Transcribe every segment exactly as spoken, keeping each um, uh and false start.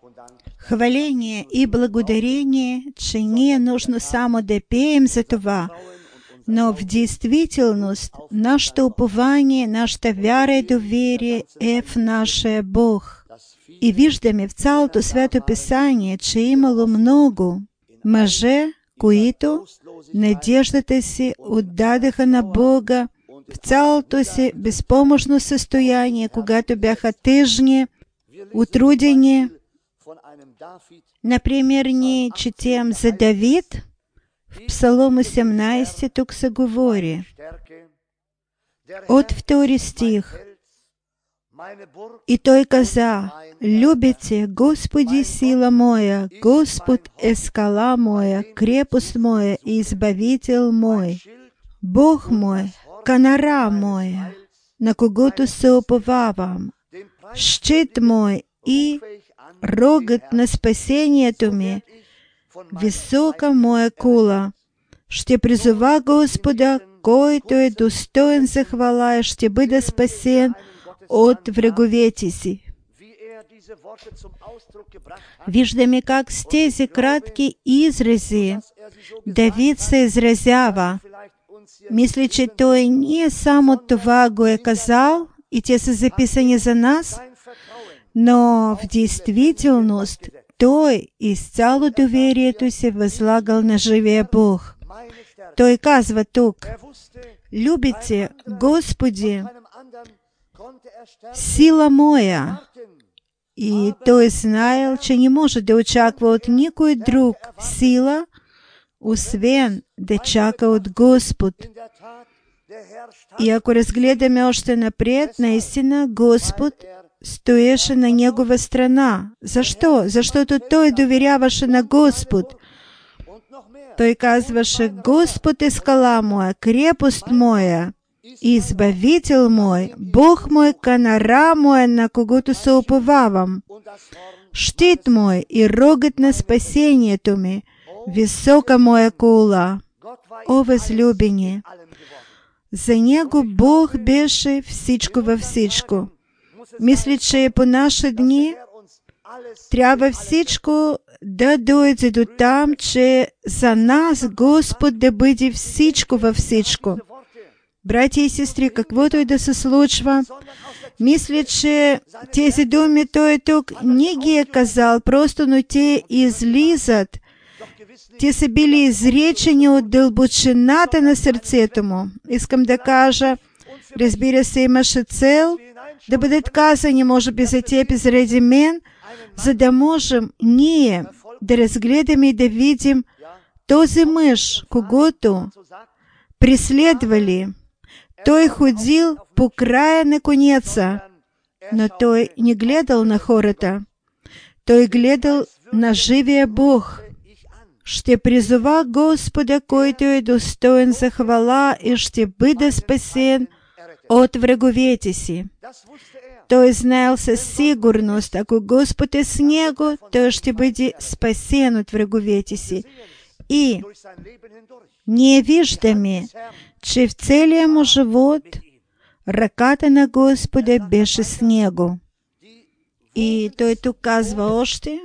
Хваление и благодарение чини нужно само да пеем за това, но в действителност нашето упование, нашата вяра и доверие е в нашия Бог. И виждаме в цялото Свято Писание, че имало много мъже, които надеждата си отдадаха на Бога в цялото си безпомощно състояние, когато бяха тъжни, утрудени. Например, ние четем за Давид, в Псалом осемнайсети тук се говори, от втори стих. И той каза: «Любите, Господи, сила моя, Господ е скала моя, крепост моя и избавител мой, Бог мой, канара моя, на когото се уповавам, щит мой и рогът на спасението ми, висока моя кула. Ще призова Господа, който е достоен за хвала, и ще бъде спасен от враговете си». Виждаме как с тези кратки изрази Давид се изразява. Мисля, че той не само това го е казал, и те са записани за нас, но в действителност той изцяло доверието се възлагал на живия Бог. Той казва тук: «Любите, Господи, сила моя». И той знаел, че не може да очаква от никой друг сила, освен да чака от Господ. И ако разгледаме още напред, наистина Господ стоеше на негова страна. Защо? Защото той доверяваше на Господ. Той казваше: «Господ е скала моя, крепост моя, избавител мой, Бог мой, канара моя, на когото се уповавам, щит мой и рогът на спасението ми, висока моя кула». О, възлюбени! За него Бог беше всичко във всичко. Мисля, че по наши дни трябва всичко да дойде до там, че за нас Господ да бъде всичко във всичко. Братя и сестри, каквото и да се случва, мисля, че тези думи той тук не ги е казал, просто, но те излизат. Те са били изречени от дълбочината на сърцето му. Искам да кажа, разбира се, имаше цел да бъдат казани, може би за теб и заради мен, за да можем ние да разгледаме и да видим този мъж, когото преследвали. Той ходил по края на конеца, но той не гледал на хората. Той гледал на живия Бог. Ще призова Господа, който е достоен за хвала, и ще бъде спасен от враговете си. Той знаел със сигурност, ако Господ е с него, той ще бъде спасен от враговете си. И ние виждаме, че в целия му живот ръката на Господа беше с него. И той тук казва още: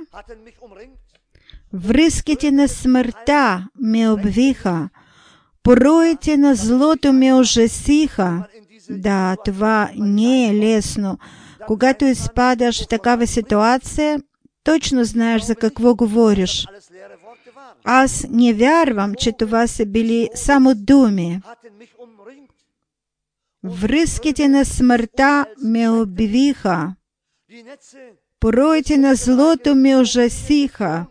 «Връзките на смъртта ме обвиха, пороите на злото ме ужасиха». Да, това не е лесно. Когато изпадаш в такава ситуация, точно знаеш за какво говориш. Аз не вярвам, че това са били само думи. Връзките на смъртта ме обвиха, пороите на злото ме ужасиха,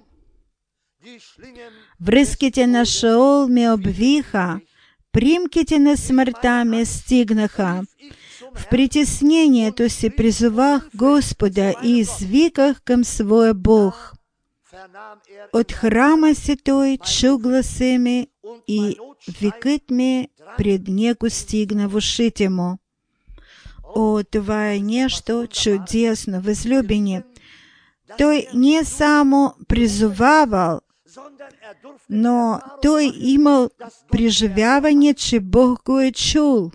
връзките на Шеол ме обвиха, примките на смъртта ме стигнаха. В притеснението си призовах Господа и извиках към своя Бог. От храма си той чу гласа ми и викът ми пред него стигна в ушите му. О, това е нещо чудесно, възлюбени. Той не само призовавал, но той имал преживяване, че Бог го е чул,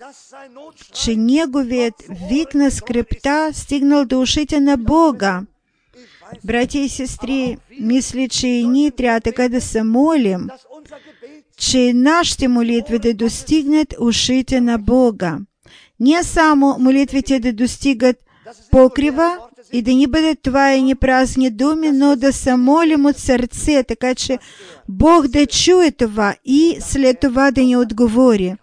че неговият вик на скръпта стигнал до ушите на Бога. Братя и сестри, мисля, че и ние трябва така да се молим, че нашите молитви да достигнат ушите на Бога. Не само молитвите да достигат покрива и да не бъдат това и не празни думи, но да се молим от сърце, така че Бог да чуе това и след това да ни отговори.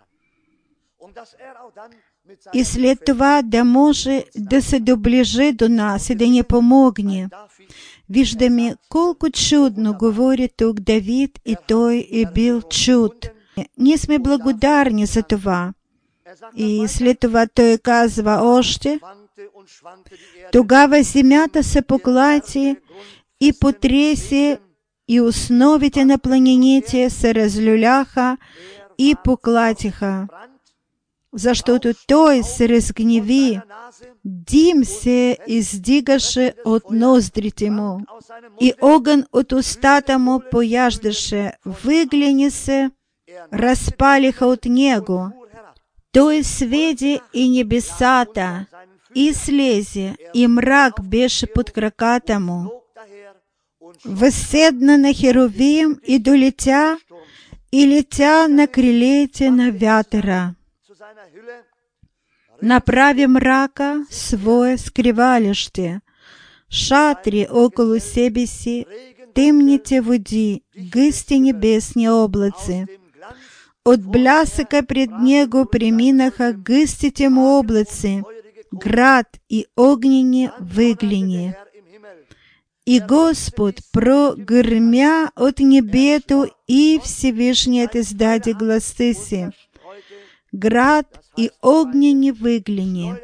И след това да може да се доближи до нас и да ни помогне. Виждаме колко чудно говори тук Давид, и той е бил чуд. Ние сме благодарни за това. И след това той казва още: тогава земята се поклати и потресе, и основите на планините се разлюляха и поклатиха. Защото той се разгневи, дим се издигаше от ноздрите му, и огън от устата му пояждаше, въглени се разпалиха от него. Той сведи и небесата, и слезе, и мрак беше под краката му. Възседна на херувим и долетя, и летя на крилете на вятъра. Направи мрака свое скривалище, шатри около себе си, темните води, гъсти небесни облаци. От блясъка пред него преминаха гъстите му облаци, град и огнени въглени. И Господ прогърмя от небето, и Всевишният издаде гласа си, град и огнени въглени.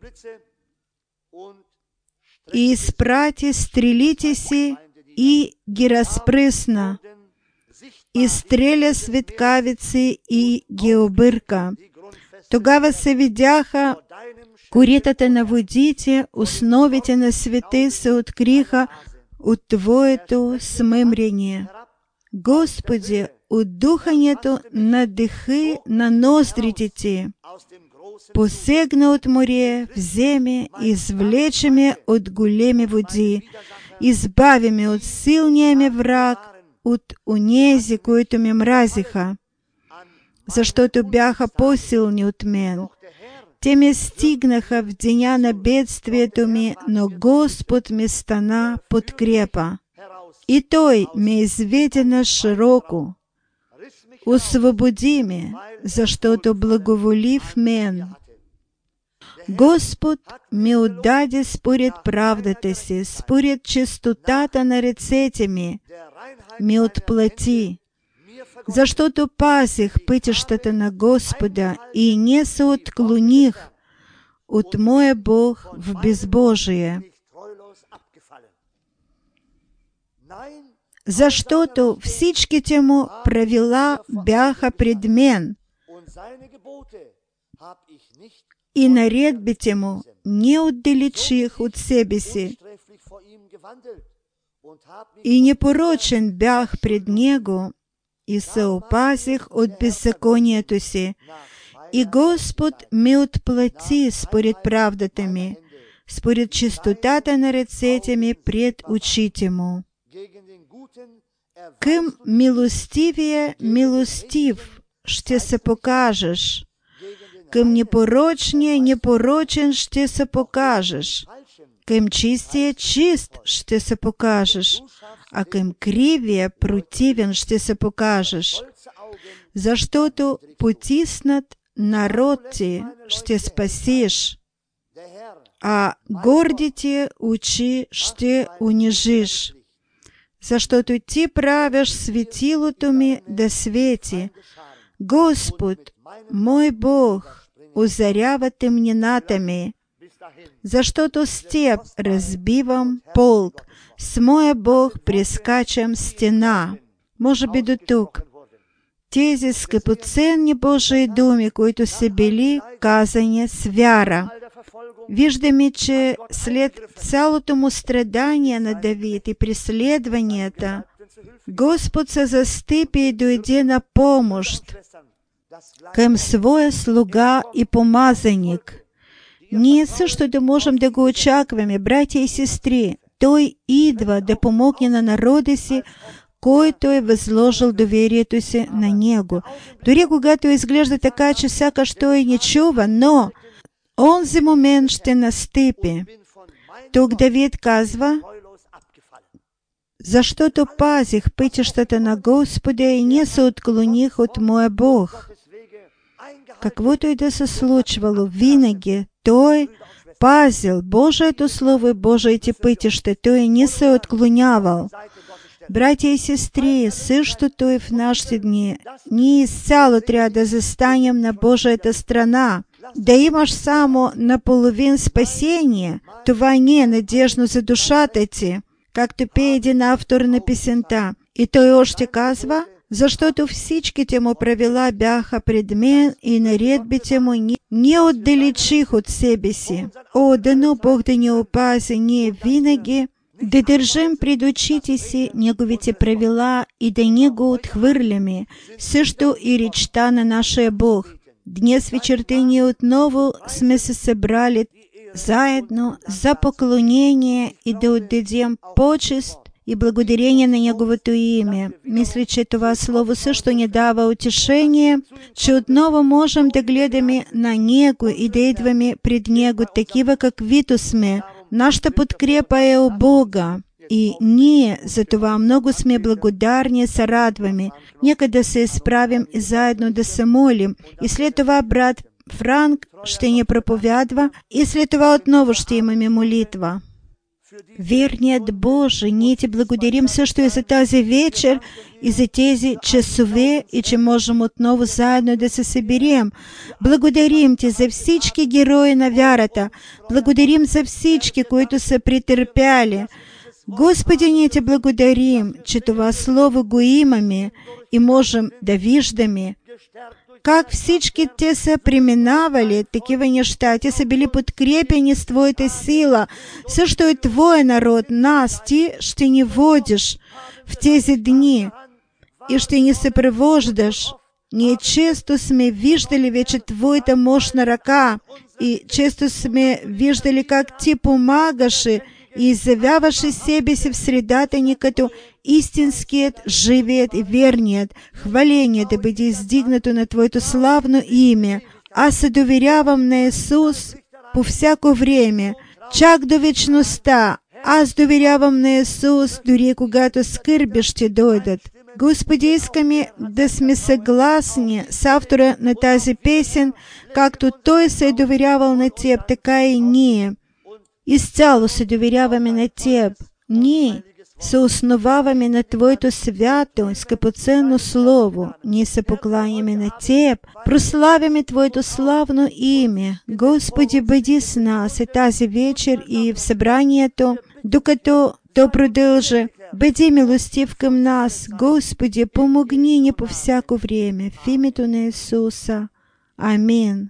И изпрати стрелите си, и ги разпръсна, и стреля светкавици, и ги обърка. Тогава се видяха коритата на водите, основите на света се откриха от Твоето смъмрение. Господи, от духането надихи на ноздрите Ти. Посегна от море, вземе, извлече ме от големи води, избави ме от силния ми враг, от онези, които ме мразиха, защото бяха по-силни от мен. Те ме стигнаха в деня на бедствието ми, но Господ ми стана подкрепа. И Той ме изведе на широко. Освободи ме, защото благоволи в мен. Господ ми отдаде според правдата си, според чистотата на ръцете ми, ми отплати, защото пазих пътищата на Господа и не се отклоних от моя Бог в безбожие. Защото всичките му правила бяха пред мен, и наредбите му не отдалечих от себе си, и непорочен бях пред него, и се опазих от беззаконието си. И Господ ми отплати според правдата ми, според чистотата на ръцете ми пред очите му. Към милостивия милостив ще се покажеш, към непорочния непорочен ще се покажеш, към чистия чист ще се покажеш, а към кривия противен ще се покажеш. Защото потиснат народ ти ще спасиш, а гордите очи ще унижиш. Защото ти правиш светилото ми да свети. Господ, мой Бог, озарява тъмнината ми. Защото с теб разбивам полк, с моя Бог прескачам стена. Може би до тук. Тези скъпоценни Божии думи, които са били казани с вяра. Виждаме, че след цялото му страдание на Давид и преследванията, Господ се застъпи и дойде на помощ към своя слуга и помазаник. Ние също да можем да го очакваме, братя и сестри. Той идва да помогне на народа си, който е възложил доверието си на Него. Дори когато изглежда така, че сякаш той не чува, но онзи момент ще настъпи. Тук Давид казва: защото пазих пътищата на Господа и не се отклоних от моя Бог. Каквото и да се случвало, винаги Той пазил Божието Слово и Божиите пътища. Той не се отклонявал. Братя и сестри, същото и в нашите дни. Ние изцяло трябва да застанем на Божията страна. Да имаш само наполовин спасение, това не е надежно за душата ти, както пее един автор на песента. И той още казва: защото всичките му правила бяха пред мен и наредбите му не, не отдалечих от себе си. О, дано Бог да ни опази ние винаги да държим пред очите си Неговите правила и да не го отхвърляме, също и речта на нашия Бог. Днес вечерта ние отново сме се събрали заедно за поклонение и да отдадем почест и благодарение на Неговото име. Мисля, че това слово също ни дава утешение, че отново можем да гледаме на Него и да идваме пред Него такива, каквито сме. Нашата подкрепа е у Бога. И ние за това много сме благодарни и се радваме. Нека да се изправим и заедно да се молим. И след това брат Франк ще ни проповядва и след това отново ще имаме молитва. Верният Боже, ние Ти благодарим също и за тази вечер, и за тези часове, и че можем отново заедно да се съберем. Благодарим Ти за всички герои на вярата. Благодарим за всички, които са претърпяли. Господи, ние Ти благодарим, че това Слово го имаме и можем да виждаме как всички те са преминавали такива неща. Те са били подкрепени с Твоята сила. Също и Твой народ, нас, Ти ще ни водиш в тези дни и ще ни съпровождаш. Ние често сме виждали вече Твоята мощна ръка и често сме виждали как Ти помагаше и изявяваше себе си в средата ни като истинският, живият и верният. Хваление да бъде издигнато на Твоето славно име. Аз се доверявам на Исус по всяко време, чак до вечността. Аз доверявам на Исус, дори когато скърби ще дойдат. Господи, искаме да сме съгласни с автора на тази песен, както той се е доверявал на Теб, така и ние. Изцяло се доверяваме на Теб. Ние се основаваме на Твоето свято и скъпоценно Слово. Ние се покланяме на Теб, прославяме Твоето славно име. Господи, бъди с нас и тази вечер и в събранието, докато то продължи. Бъди милостив към нас. Господи, помогни ни по всяко време. В името на Исуса. Амин.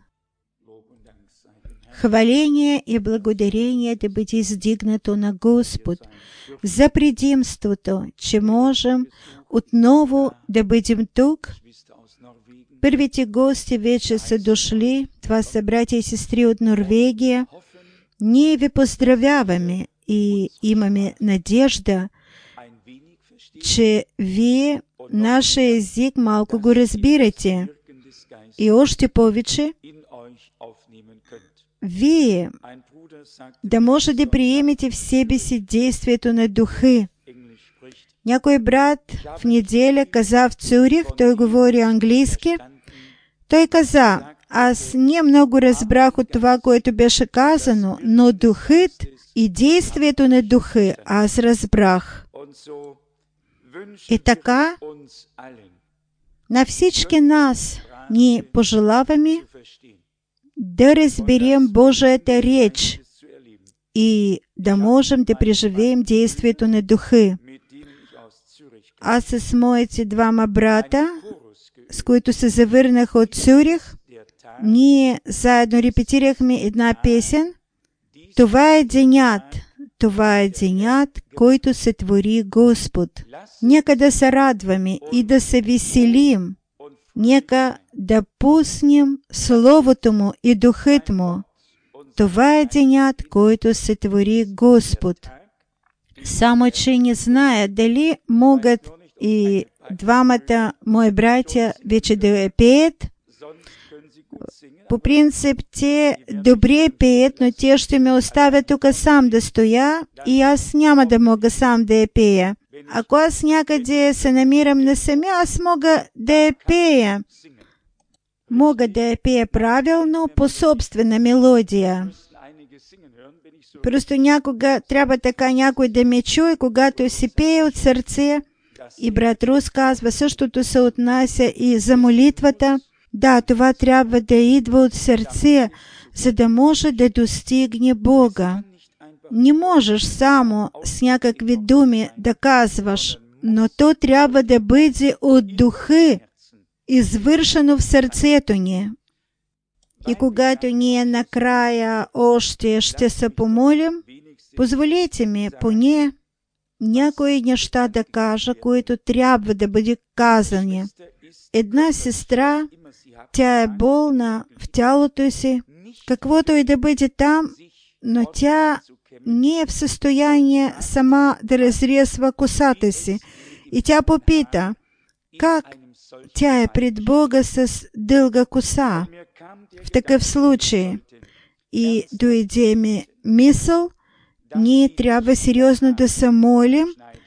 Хваление и благодарение да бъде издигнато на Господ за предимството, че можем отново да бъдем тук. Първите гости вече са дошли. Това са братя и сестри от Норвегия. Ние ви поздравяваме и имаме надежда, че вие нашия език малко го разбирате. И още повече, вие да може да приемете в себе си действието на Духа. Някой брат в неделя каза в Цюрих, той говори английски, той каза: аз не много разбрах от това, което беше казано, но Духът и действието на Духа аз разбрах. И така, на всички нас ние пожелаваме да разберем Божията реч и да можем да преживеем действието на Духа. Аз с моите двама брата, с които се завърнах от Цюрих, ние заедно репетирахме една песен. Това е денят, това е денят, който се твори Господ. Нека да се радваме и да се веселим. Нека да пуснем Словото Му и Духът Му. Това е денят, който се твори Господ. само че не зная дали могат и двамата мои братья вече да пеят. По принцип, те добре пеят, но те ще ме оставят тук сам да стоя и аз няма да мога сам да я пея. Ако аз някъде се намирам на сами, аз мога да я пея. Мога да я пея правилно по собствена мелодия. Просто някога трябва така някой да ме чуе, когато си пее от сърце. И брат Рус казва, същото се отнася и за молитвата. Да, това трябва да идва от сърце, за да може да достигне Бога. Не можеш само с някакви думи да казваш, но то трябва да бъде от духи, извършено в сърцето ни. И когато ние накрая още ще се помолим, позволете ми поне някои неща да кажа, които трябва да бъде казани. Една сестра, тя е болна в тялото си, каквото и да бъде там, но тя не е в състояние сама да разрезва косата си. И тя попита, как тя е пред Бога с дълга коса. В такъв случай и дойде ми мисъл, ние трябва сериозно да се молим,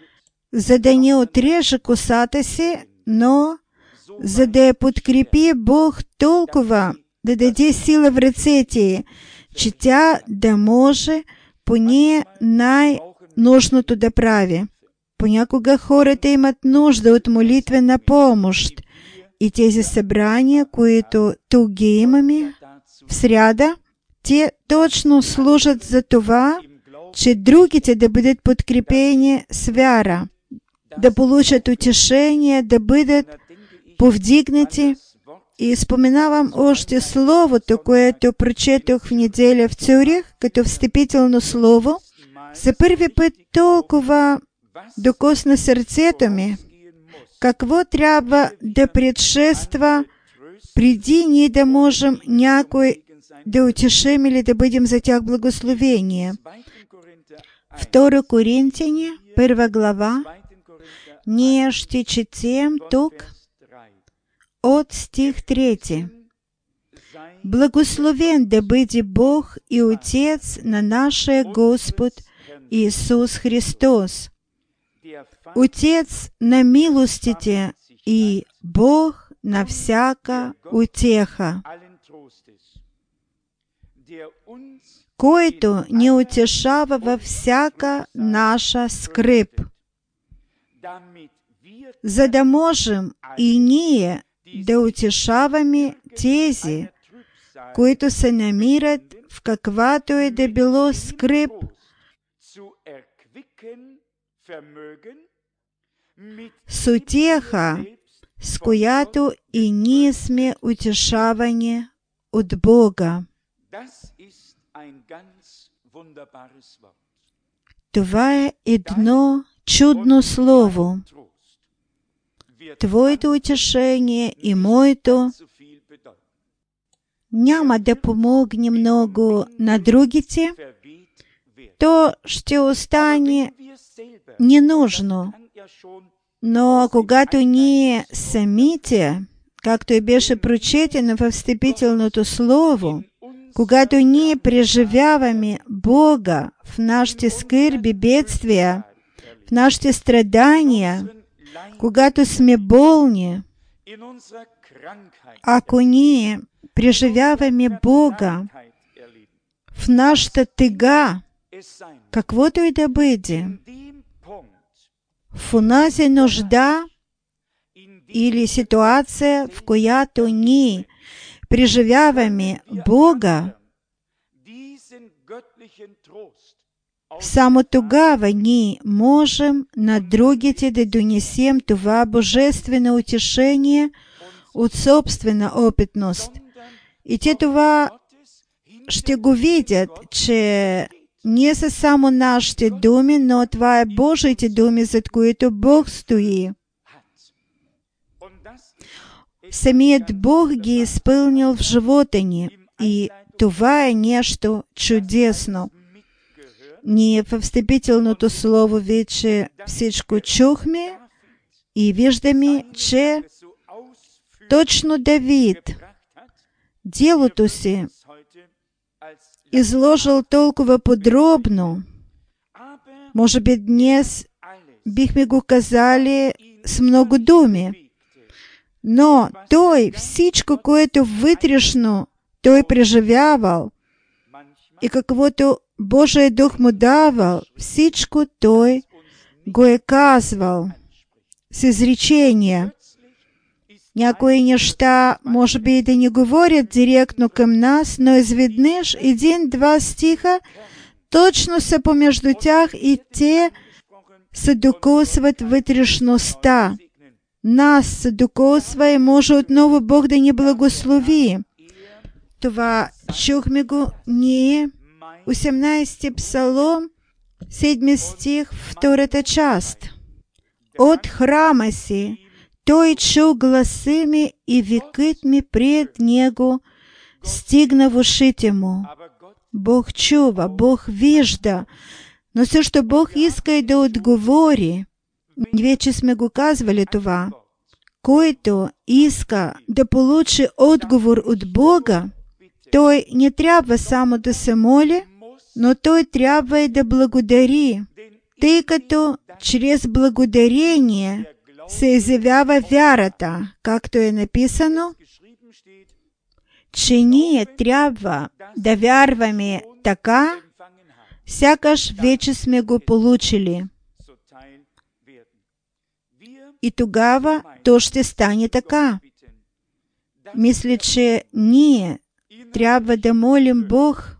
за да не отреже косата си, но за да я подкрепи Бог толкова, да даде сила в ръцете й, че тя да може поне най-нужното да прави. Понякога хората имат нужда от молитвена помощ. И тези събрания, които тук ги имаме в сряда, те точно служат за това, че другите да бъдат подкрепени с вяра, да получат утешение, да бъдат повдигнати. И споменавам още словото, което прочетох в неделя в Цюрих, като встъпително слово. За първи път толкова докосна сърцето ми, какво трябва да предшества преди ние да можем някой да утешим или да бъдем за тях благословения. Втора Коринтяни, първа глава, ние ще четем тук от стих трети. Благословен да бъде Бог и Отец на нашия Господ Исус Христос, Отец на милостите и Бог на всяка утеха, който ни утешава във всяка наша скръб, за да можем и ние да утешаваме тези, които се намират в каквато и да било скръб, с утеха, с която и ние сме утешавани от Бога. Това е едно чудно слово. Твоето утешение и моето няма да помогне много на другите, то ще остане ненужно. Но когато ние самите, както и беше прочетено в встъпителното слово, когато ние преживяваме Бога в нашите скърби, бедствия, в нашите страдания, когато сме болни, ако ние преживяваме Бога в нашата тъга, каквото и да бъде, в онази нужда или ситуация, в която ние преживяваме Бога, само тогава ние можем на другите да донесем това божествено утешение от собствена опитност. И те това ще го видят, че не са само нашите думи, но това е Божиите думи, зад които Бог стои. Самият Бог ги е изпълнил в живота ни и това е нещо чудесно. Ние в встъпителното слово вече всичко чухме и виждаме, че точно Давид делото си изложил толкова подробно. Може би днес бихме го казали с много думи. Но той, всичко, което вътрешно той преживявал и каквото Божий Дух му давал, всичко той го е казвал с изречения. Някои неща, може би и да не говорят директно към нас, но изведнъж един-два стиха точно са помежду тях и те се докосват вътрешността. Нас се докосва и може отново Бог да ни благослови. Това чухме го ние, осемнадесети псалом, седми стих, втората част. От храма си той чул гласи ми и викът ми пред него стигна в ушите му. Бог чува, Бог вижда, но също Бог иска и да отговори. Вече сме го казвали това. Който иска да получи отговор от Бога, той не трябва само да се моли, но той трябва и да благодари, тъй като чрез благодарение се изявява вярата, както е написано, че ние трябва да вярваме така, сякаш вече сме го получили. И тогава то ще стане така. Мисля, че ние трябва да молим Бог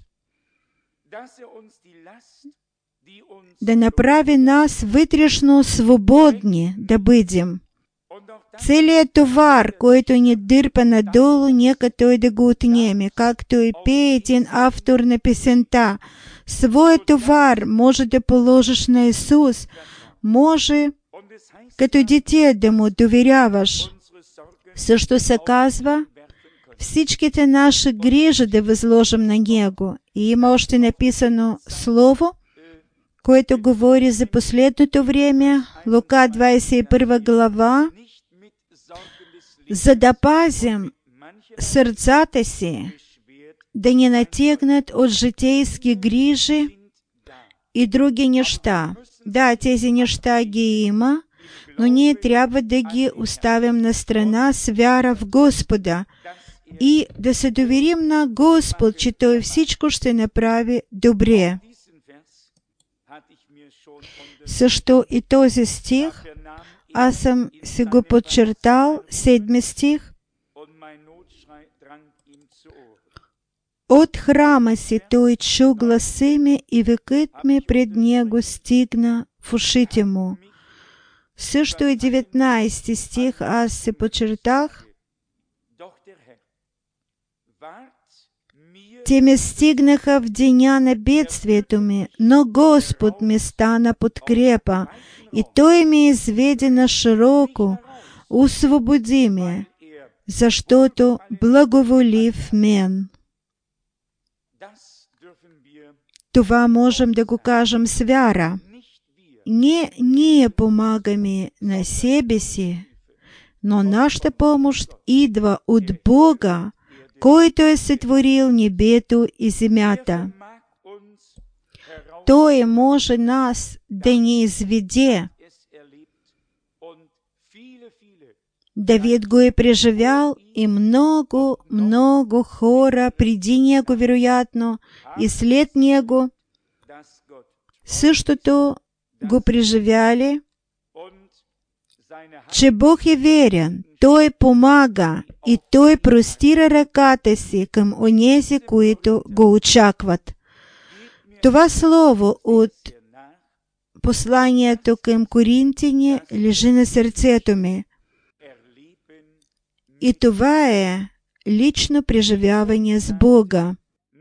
да направи нас вътрешно свободни да бъдем. Целият товар, който ни дърпа надолу, нека той да го отнеме, както и пее един автор на песента. Своят товар може да положиш на Исус, може като дете да му доверяваш. Също се казва, всичките наши грижи да възложим на Него. И има още написано слово, което говори за последното време, Лука двадесет и първа глава, за да пазим сърцата си, да не натегнат от житейски грижи и други неща. Да, тези неща ги има, но ние трябва да ги оставим на страна с вяра в Господа и да се доверим на Господ, че Той всичко ще направи добре. Също и този стих, аз съм си го подчертал, седми стих. От храма си той чу гласи ми и викът ми пред него стигна в ушите му. Също и деветнадесети стих аз се подчертах. Те ми стигнаха в деня на бедствието ми, но Господ ми стана подкрепа, и Той ми изведе на широко, освободи ме, защото благоволи в мен. Това можем да го кажем с вяра. Не ние помагаме на себе си, но нашата помощ идва от Бога, който е сътворил небето и земята. Той може нас да ни изведе. Давид го е преживял и много, много хора преди него, вероятно, и след него същото го преживяли, че Бог е верен, Той помага и Той простира ръката си към онези, които го очакват. Това слово от посланието към Коринтяни лежи на сърцето ми. И това е лично преживяване с Бога.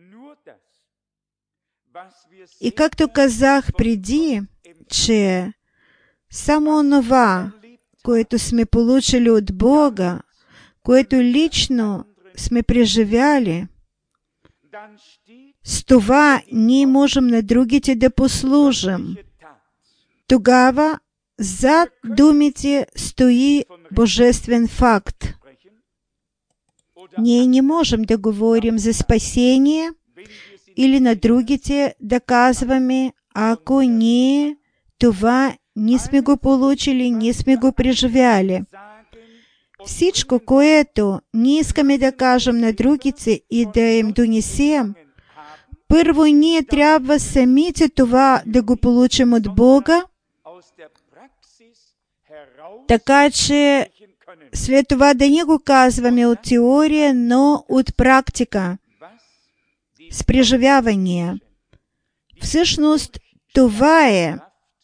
И както казах преди, че само онова, което сме получили от Бога, което лично сме преживяли, С това ние можем на другите да послужим. Тогава зад думите стои божествен факт. Ние не можем да говорим за спасение или на другите да казваме, ако ние това не сме го получили, не сме го преживяли. Всичко, което ние искаме да кажем на другите и да им донесем, първо ние трябва самите това да го получим от Бога, така че след това да не го казваме от теория, но от практика, с преживяване. Всъщност, това е,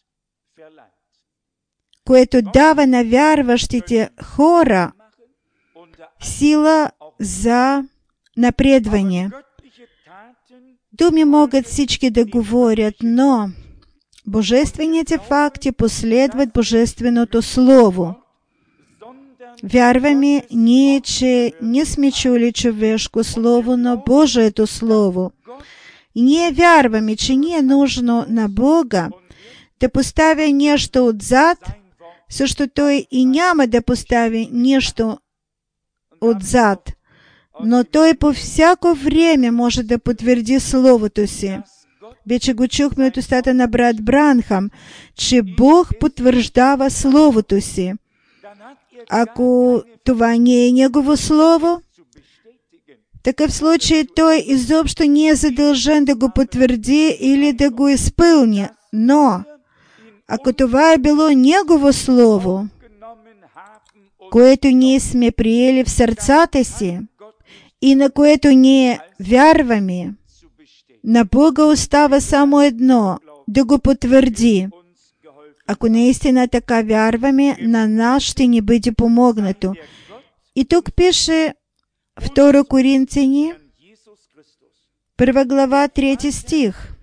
което дава на вярващите хора сила за напредване. Думи могат всички да говорят, но божествените факти последват Божественото Слово. Вярваме ние, че не сме чули човешко Слово, но Божието Слово. И ние вярваме, че не е нужно на Бога да поставя нещо отзад, също Той и няма да постави нещо отзад, но Той по всяко време може да потвърди Словото си. Вече го чухме от устата на брат Бранхам, че Бог потвърждава Словото си. Ако това не е Негово Слово, в такъв случай Той изобщо не е задължен да го потвърди или да го изпълни. Но, ако това е било Негово Слово, което ние сме приели в сърцата си и на което ние вярваме, на Бога остава само едно – да го потвърди. Ако наистина така вярваме, на нас ще ни бъде помогнато. И тук пише второ Коринтяни, първа глава, трети стих.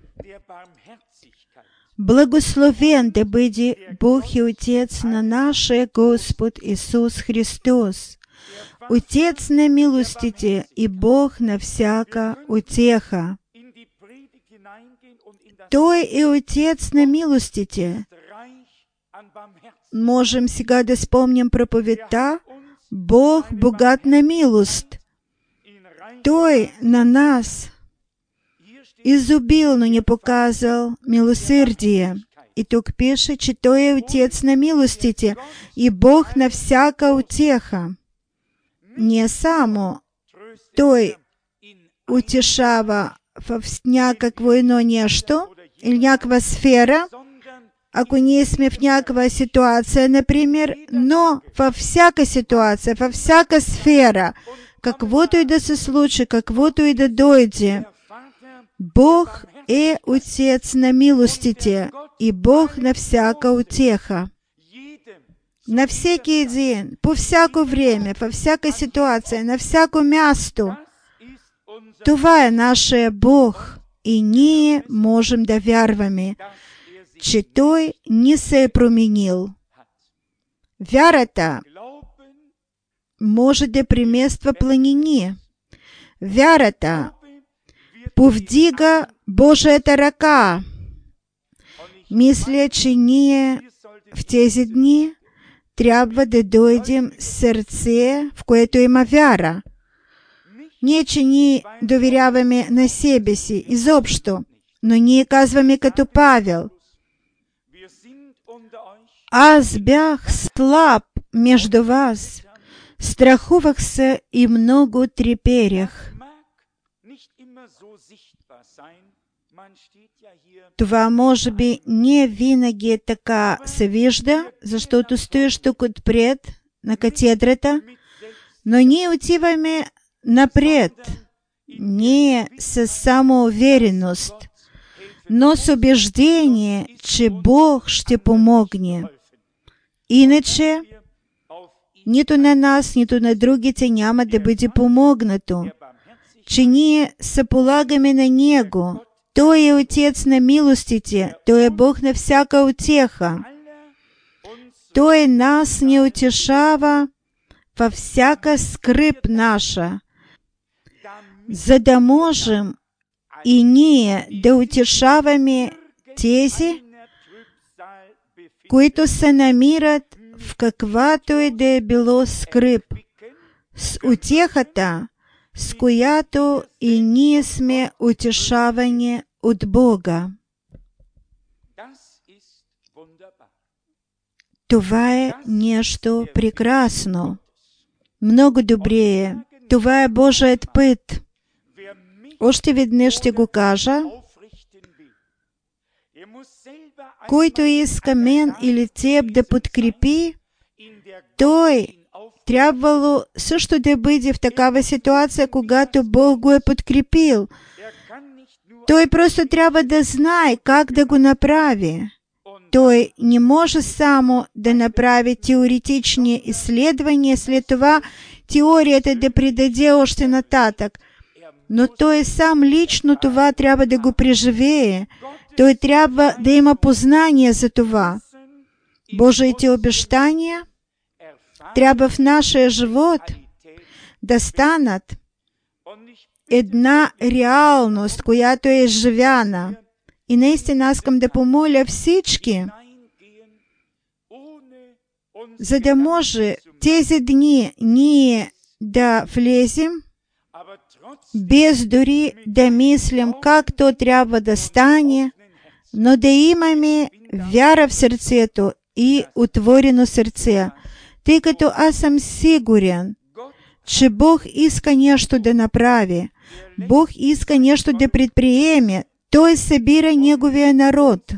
Благословен да бъде Бог и Отец на нашия Господ Исус Христос, Отец на милостите и Бог на всяка утеха. Той е Отец на милостите. Можем сега да спомним проповедта Бог богат на милост. Той на нас изобилно ни показал милосърдие. И тук пише, че Той е Отец на милостите и Бог на всяка утеха. Не само Той утешава в някакво едно нещо или някаква сфера, ако ние сме в някаква ситуация, например, но във всяка ситуация, във всяка сфера, каквото и да се случи, каквото и да дойде, Бог е Отец на милостите и Бог на всяка утеха. На всеки един, по всяко време, във всяка ситуация, на всяко място. Това е нашия Бог и ние можем да вярваме, че Той не се е променил. Вярата може да премества планини. Вярата повдига Божията ръка. Мисля, че ние в тези дни трябва да дойдем с сърце, в което има вяра. Не, че ние доверяваме на себе си, изобщо, но ние казваме като Павел: аз бях слаб между вас, страхувах се и много треперях. Това може би не винаги така се вижда, защото стоиш тук отпред на катедрата, но ние отиваме напред, не с самоувереност, но с убеждение, че Бог ще помогне. Иначе, нито на нас, нито на другите няма да бъде помогнато, че ние се полагаме на Него. Той е Отец на милостите, Той е Бог на всяка утеха. Той нас не утешава във всяка скръб наша, за да можем і ние да утешаваме тези, които се намират в каквато и да е било скръб, с утехата, с която и ние сме утешавани от Бога. Това е нещо прекрасно. Много добре. Това е Божият път. Още веднъж ще го кажа. Който иска мен или теб да подкрепи, той трябвало също да бъде в такава ситуация, когато Бог го е подкрепил. Той просто трябва да знае как да го направи. Той не може само да направи теоретични изследвания, след това теорията да предаде още нататък. Но той сам лично това трябва да го преживее. Той трябва да има познание за това. Божиите обещания трябва в нашия живот да станат една реалност, която е изживяна. И наистина аз искам да помоля всички, за да може тези дни ние да влезем, без дори да мислим как то трябва да стане, но да имаме вяра в сърцето и отворено сърце, тъй като аз съм сигурен, че Бог иска нещо да направи. Бог иска нещо да предприеме. Той събира Неговия народ,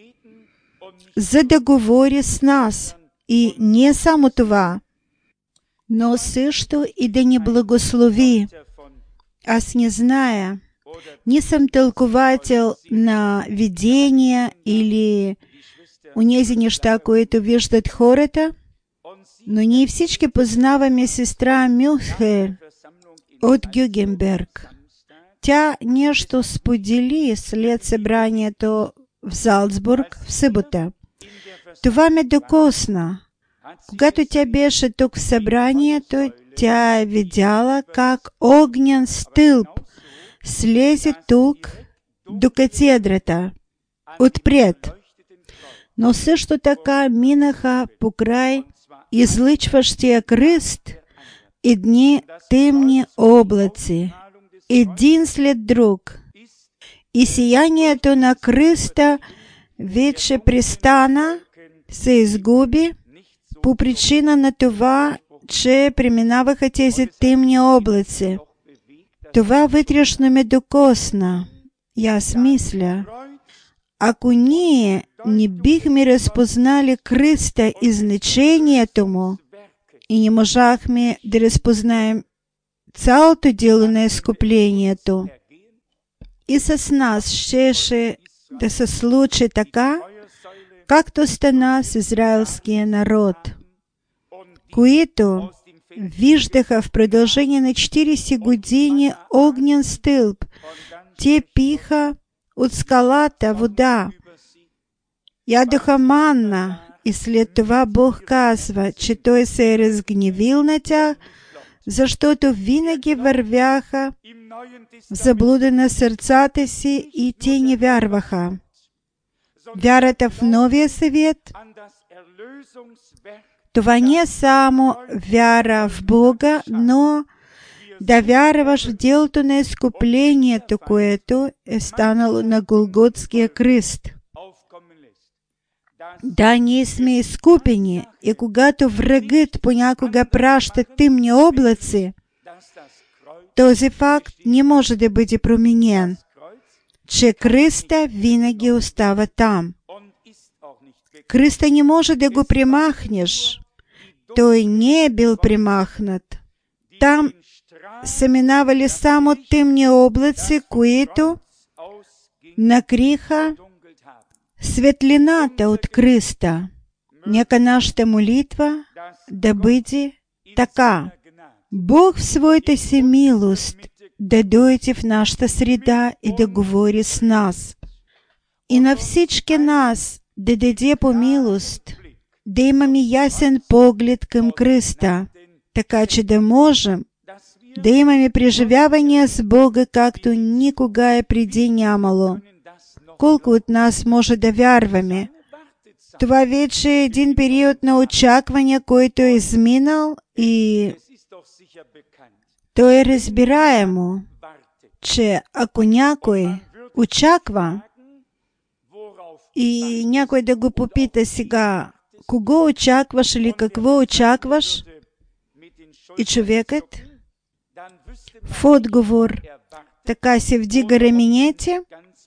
за да говори с нас. И не само това, но също и да ни благослови. Аз не зная, не съм тълковател на видения или онези неща, които виждат хората, но ние всички познаваме сестра Мюлхер от Гюгенберг. Тя нещо сподели след събранието в Залцбург в събота. Това ме докосна. Когато тя беше тук в събранието, тя е видяла как огнен стълб слезе тук до катедрата, отпред. Но също така минаха покрай излъчващия кръст едни тъмни облаци, един след друг. И сиянието на кръста вече престана, се изгуби по причина на това, че преминаваха тези тъмни облаци. Това вътрешно ме докосна. И аз мисля, ако ние не бихме разпознали кръста и значението му, и не можахме да разпознаем цялото дело на изкуплението, и с нас щеше да се случи така, както стана с израелския народ, които виждаха в продължение на четиридесет години огнен стълб. Те пиха от скалата вода, ядоха манна, и след това Бог казва, че Той се е разгневил на тях, защото винаги вървяха в заблуда на сърцата си и те не вярваха. Вярата в Новия Завет, това не е само вяра в Бога, но да вярваш в делото на изкуплението, което е станало на Голготския кръст. Да, ние сме изкупени, и когато врагът понякога праща тъмни облаци, този факт не може да бъде променен, че кръста винаги остава там. Кръста не може да го премахнеш. Той не е бил премахнат. Там са минавали само тъмни облаци, които накриха светлината от кръста. Нека нашата молитва да бъде така. Бог в своята си милост да дойде в нашата среда и да говори с нас. И на всички нас да даде по милост, да имаме ясен поглед към кръста, така че да можем да имаме преживяване с Бога, както никога е преди нямало. Колко от нас може да вярваме? Това вече е един период на очакване, който е изминал, и то е разбираемо, че ако някой очаква и някой да го попита сега, кого очакваш или какво очакваш, и човекът в отговор така се вдига раменете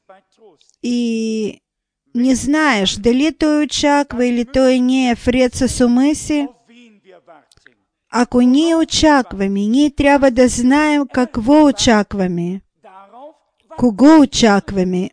и не знаеш дали той очаква или той не е вред с ума си. Ако ние очакваме, ние трябва да знаем какво очакваме, кого очакваме.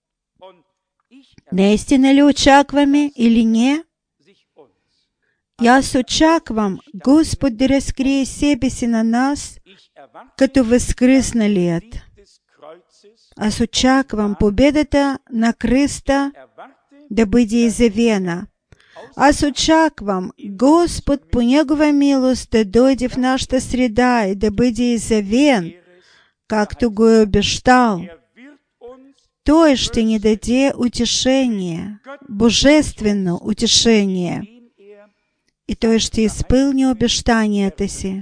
Наистина ли очакваме или не? И аз очаквам Господ да разкрие себе си на нас като възкръсналият. Аз очаквам победата на кръста да бъде изявена. Аз очаквам Господ по Негова милост да дойде в нашата среда и да бъде изявен, както го е обещал. Той ще ни даде утешение, божествено утешение, и Той ще изпълни обещанията си.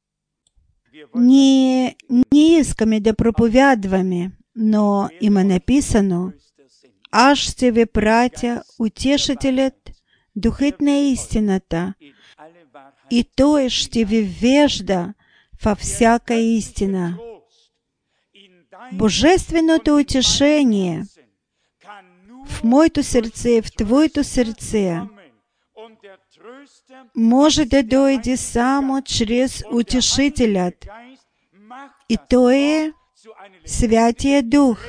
Ние не искаме да проповядваме, но има написано: аз ще ви пратя утешителят, Духът на истината, и Той ще ви вежда във всяка истина. Божественото утешение в моето сърце и в твоето сърце може да дойде само чрез утешителят, и Той е Святия Дух.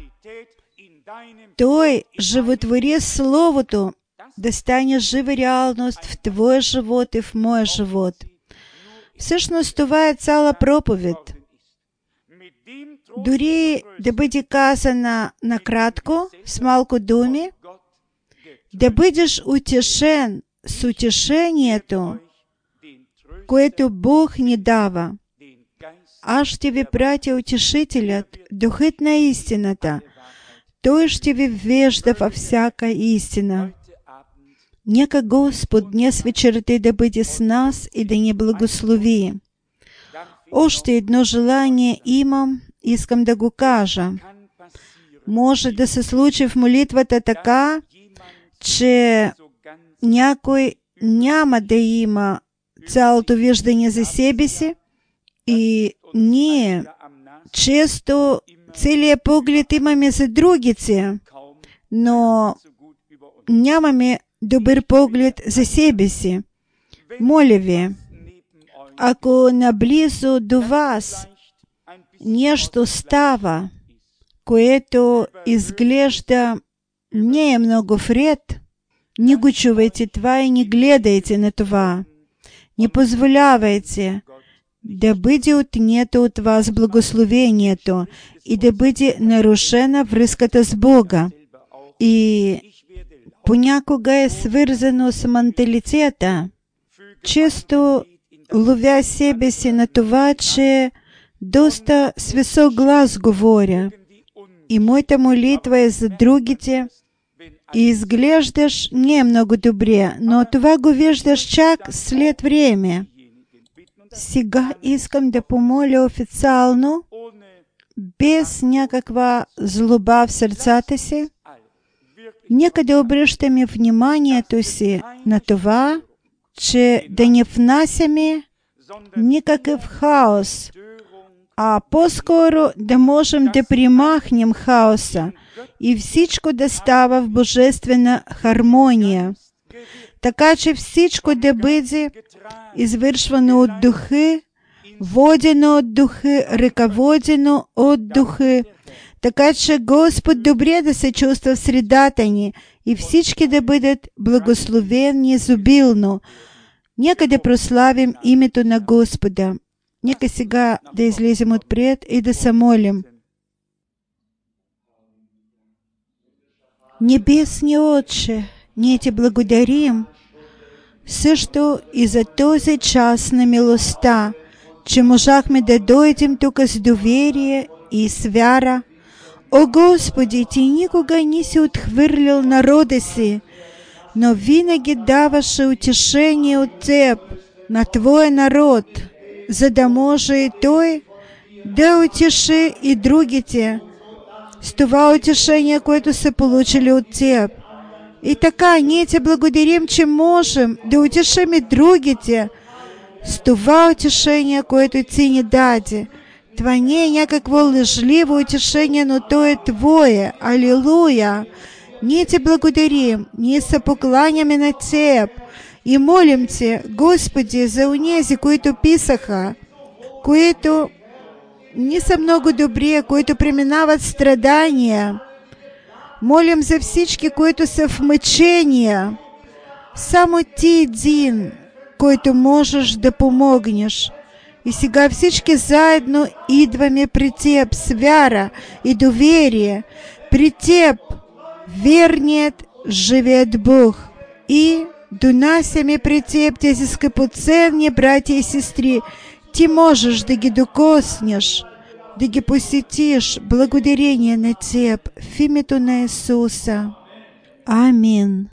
Той животвори Словото да стане жива реалност в твоя живот и в моя живот. Всъщност това е цяла проповед. Дори да бъде казана накратко, с малко думи, да бъдеш утешен с утешението, което Бог ни дава. Аз ще ви пратя утешителят, Духът на истината. Той ще ви вежда във всяка истина. Нека Господ днес вечерта да бъде с нас и да ни благослови. Още едно желание имам, искам да го кажа. Може да се случи в молитвата така, че някой няма да има цялото виждане за себе си, и ние често целият поглед имаме за другите, но нямаме добър поглед за себе си. Моля ви, ако наблизо до вас нещо става, което изглежда не е много вред, не го чувайте това и не гледайте на това. Не позволявайте да бъде отнето от вас благословението и да бъде нарушена връзката с Бога. И понякога е свързано с менталитета. Често ловя себе си на това, че доста с висок глас говоря. И моята молитва е за другите. И изглеждаш не много добре, но това го виждаш чак след време. Сега искам да помоля официално, без някаква злоба в сърцата си. Нека да обръщаме вниманието си на това, че да не внасяме никакъв хаос, а по-скоро да можем да примахнем хаоса и всичко да става в божествена хармония, така че всичко да бъде извършвано от Духа, водено от Духа, ръководено от Духа, така че Господ добре да се чувства в средата ни и всички да бъдат благословени изобилно. Нека да прославим името на Господа. Нека сега да излезем отпред и да се молим. Небесни Отче, ние Ти благодарим също и за този час на милостта, че можахме да дойдем тук с доверие и с вяра. О Господи, Ти никога не си отхвърлил народа си, но винаги даваше утешение от Теб на Твоя народ, за да може и Той да утеши и другите с това утешение, което са получили от Теб. И така, ние Ти благодарим, че можем да утешим и другите с това утешение, което Ти ни даде. Това не е някакво лъжливо утешение, но то е Твое. Алилуя! Ние Ти благодарим, ние се покланяме на Теб и молим Те, Господи, за онези, които писаха, които не са много добри, които преминават страдания. Молим за всички, които са в мъчения. Само Ти един, който можеш да помогнеш. И сега всички заедно идваме при Теб с вяра и доверие. При Теб, верният, живият Бог. И донасяме при Теб тези скъпоценни братя и сестри. Ти можеш да ги докоснеш, да ги посетиш благодарение на Теб в името на Исуса. Амин.